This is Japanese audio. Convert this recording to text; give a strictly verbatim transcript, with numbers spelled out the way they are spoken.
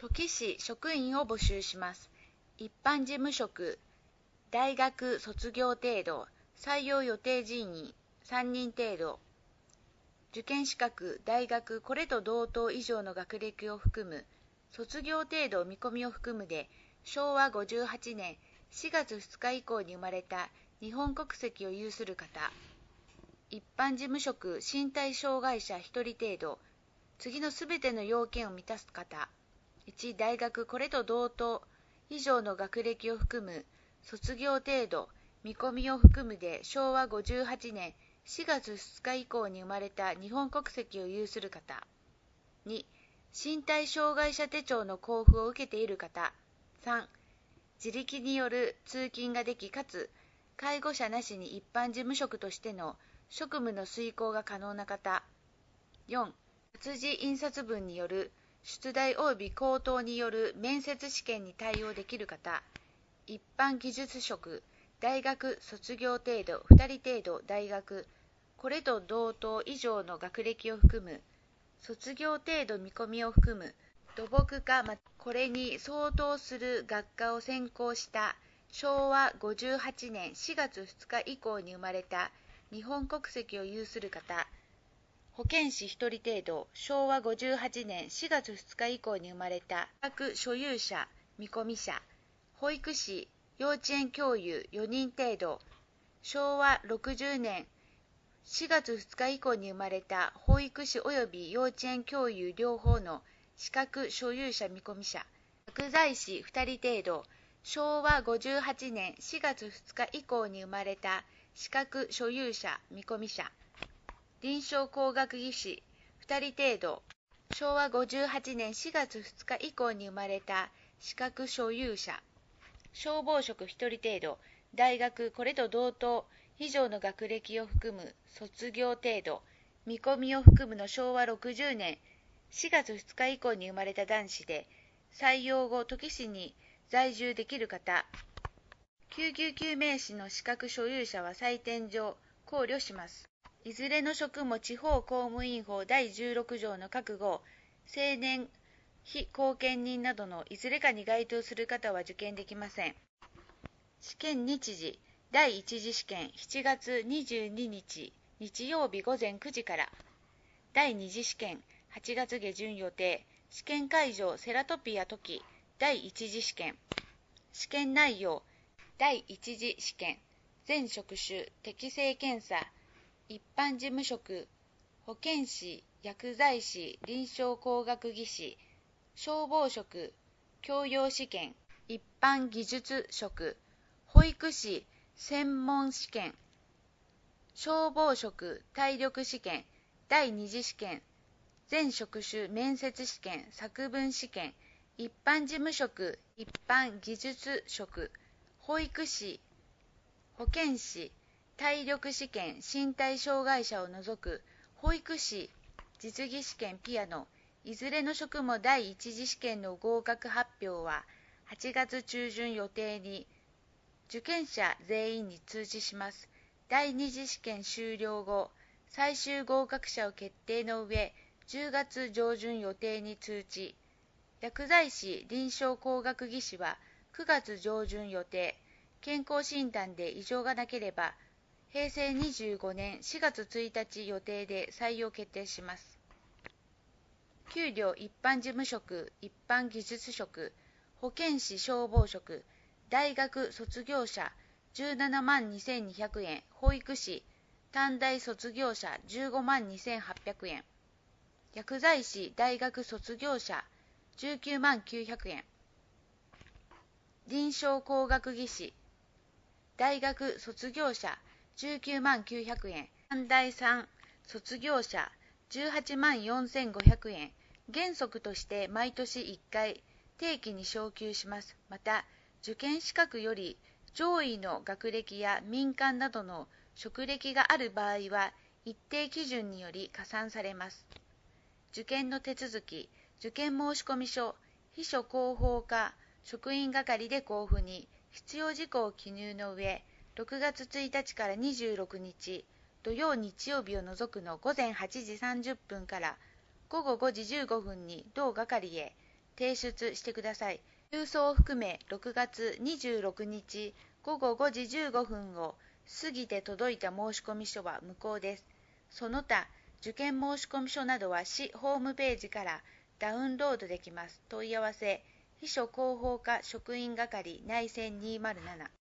土岐市職員を募集します。一般事務職、大学卒業程度、採用予定人員さんにん程度。受験資格、大学これと同等以上の学歴を含む、卒業程度見込みを含むで、しょうわごじゅうはちねんしがつふつか以降に生まれた日本国籍を有する方。一般事務職、身体障害者ひとり程度。次のすべての要件を満たす方。いち、大学これと同等以上の学歴を含む、卒業程度、見込みを含むでしょうわごじゅうはちねんしがつふつか以降に生まれた日本国籍を有する方。に、身体障害者手帳の交付を受けている方。さん、自力による通勤ができかつ介護者なしに一般事務職としての職務の遂行が可能な方。よん、活字印刷分による出題及び口頭による面接試験に対応できる方。一般技術職、大学卒業程度ふたり程度。大学これと同等以上の学歴を含む、卒業程度見込みを含む土木科、まこれに相当する学科を専攻したしょうわごじゅうはちねんしがつふつか以降に生まれた日本国籍を有する方。保健師ひとり程度、しょうわごじゅうはちねんしがつふつか以降に生まれた資格所有者、見込み者。保育士、幼稚園教諭よにん程度、しょうわろくじゅうねんしがつふつか以降に生まれた保育士及び幼稚園教諭両方の資格所有者見込み者。薬剤師ふたり程度、しょうわごじゅうはちねんしがつふつか以降に生まれた資格所有者見込み者。臨床工学技士ふたり程度、しょうわごじゅうはちねんしがつふつか以降に生まれた資格所有者。消防職ひとり程度、大学これと同等以上の学歴を含む卒業程度、見込みを含むのしょうわろくじゅうねんしがつふつか以降に生まれた男子で、採用後土岐市に在住できる方。救急救命士の資格所有者は採点上考慮します。いずれの職も地方公務員法だいじゅうろくじょうの各号、青年非後見人などのいずれかに該当する方は受験できません。試験日時、だいいち次試験しちがつにじゅうににち日曜日午前くじから。だいに次試験はちがつ下旬予定。試験会場セラトピアトキ。だいいち次試験。試験内容、だいいち次試験、全職種適性検査、一般事務職、保健師、薬剤師、臨床工学技士、消防職、教養試験、一般技術職、保育士、専門試験、消防職、体力試験、だいに次試験、全職種面接試験、作文試験、一般事務職、一般技術職、保育士、保健師、体力試験、身体障害者を除く保育士、実技試験ピアノ、いずれの職もだいいち次試験の合格発表ははちがつちゅうじゅん予定に受験者全員に通知します。だいに次試験終了後、最終合格者を決定の上、じゅうがつ上旬予定に通知。薬剤師、臨床工学技士はくがつ上旬予定。健康診断で異常がなければ、へいせいにじゅうごねんしがつついたち予定で採用決定します。給料一般事務職、一般技術職、保健師消防職、大学卒業者じゅうななまんにせんにひゃくえん、保育士、短大卒業者じゅうごまんにせんはっぴゃくえん、薬剤師大学卒業者じゅうきゅうまんきゅうひゃくえん、臨床工学技士大学卒業者じゅうきゅうまんきゅうひゃくえん、短大さん卒業者じゅうはちまんよんせんごひゃくえん、原則として毎年いっかい定期に昇給します。また、受験資格より上位の学歴や民間などの職歴がある場合は一定基準により加算されます。受験の手続き、受験申込書、秘書広報課、職員係で交付に必要事項を記入の上、ろくがつついたちからにじゅうろくにち、土曜日曜日を除くのごぜんはちじさんじゅっぷんからごごごじじゅうごふんに同係へ、 提出してください。郵送を含めろくがつにじゅうろくにちごごごじじゅうごふんを過ぎて届いた申込書は無効です。その他、受験申込書などは市ホームページからダウンロードできます。問い合わせ、秘書広報課職員係内線にひゃくなな